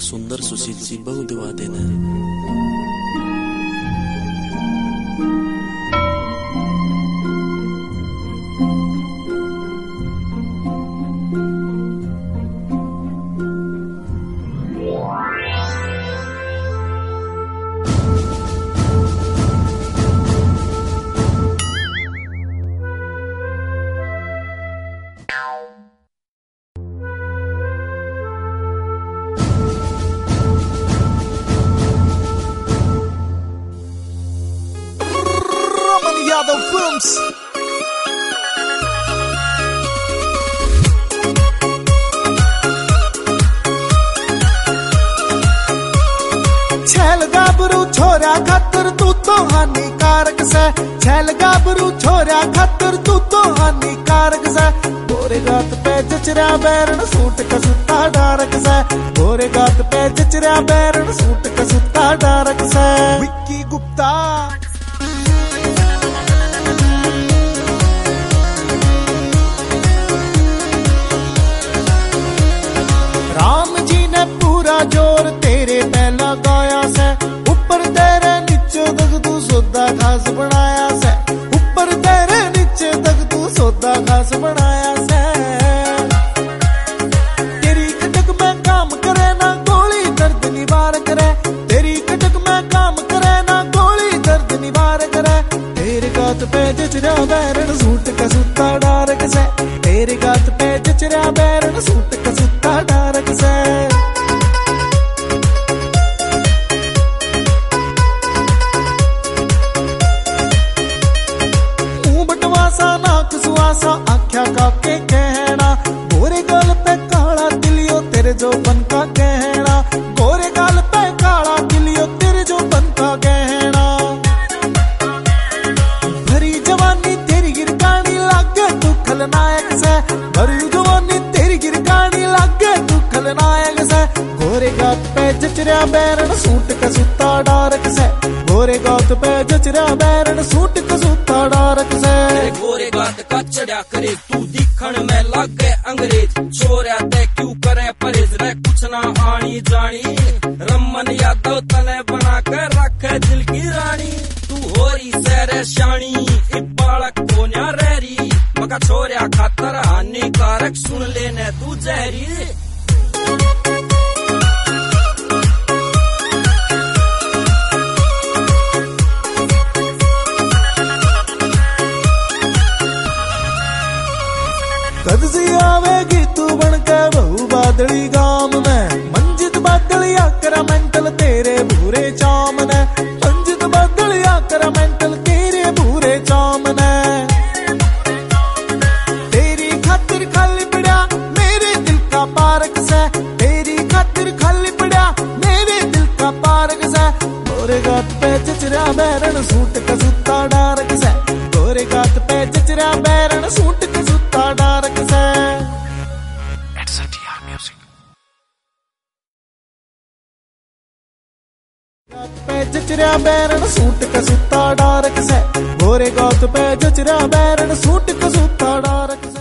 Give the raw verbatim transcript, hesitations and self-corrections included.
सुंदर सुशील सी बहु दिवा देना। Yadav Films. छैल गाबरू छोरा खातर तू तो हानिकारक से, छैल गाबरू छोरा खातर तू तो हानिकारक से। गोरे गात पे जचरा बैरन सूट कसूता डारक से, गोरे गात पे जचरा बैरन सूट कसूता डारक से। विक्की गुप्ता जोर तेरे पे लगाया से, ऊपर तेरे नीचे तक तू सौदा खास बनाया से, ऊपर तेरे नीचे तक तू सौदा खास बनाया से। तेरी कटक में काम करे ना गोली दर्द निवार करे, तेरी कटक में काम करे ना गोली दर्द निवार करे। तेरे गात पे जचरा बैरन सूट का सूता डारक से, तेरे गात पे जचरा बैरन सूट का सूता डारक से। सुआसा आख्या का के कहना, गोरे गाल पे काला दिलियो तेरे जो बन का कहना, गोरे गाल पे काला दिलियो तेरे जो बन का कहना। भरी जवानी तेरी गिरगानी लागे तू खलनायक से, भरी जवानी तेरी गिरगानी लागे तू खलनायक से। गोरे गात पे जचरा बैरन सूट का सूता डारक से, गोरे गात पे जचरा बैरन सूट का सूता डारक से। गोरे गात का चढ़ा करे तू दिखण में लागे अंग्रेज, छोरा ते क्यों करे परहेज रे कुछ ना आनी जानी। रमन यादव तने बना कर रखे दिल की रानी, तू होरी सैरे शानी बालक को न्या रही। मका छोरा खातर हानिकारक सुन लेने तू जहरी। कद से आवेगी तू बनके बहु बादली गाम में, मंजित बादलिया करा मेंटल तेरे भूरे चाम ने, मंजित बादलिया करा मेंटल तेरे भूरे चाम ने। तेरी खातिर खाली पड़ा मेरे दिल का पार्क से, तेरी खातिर खाली पड़ा मेरे दिल का पार्क से। गोरे गात पे जचरा बैरन सूट का सूता डारक से, गोरे गात पे जचरा बैरन सूट का सूता डारक से। पे जचरा बैरन सूट का सूता डारक से, गोरे गात पे जचरा बैरन सूट का सूता डारक से।